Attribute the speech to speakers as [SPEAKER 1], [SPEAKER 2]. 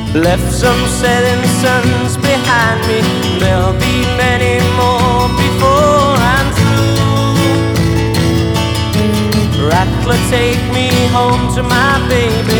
[SPEAKER 1] Left some setting suns behind me. There'll be many more before I'm through. Rattler, take me home to my baby.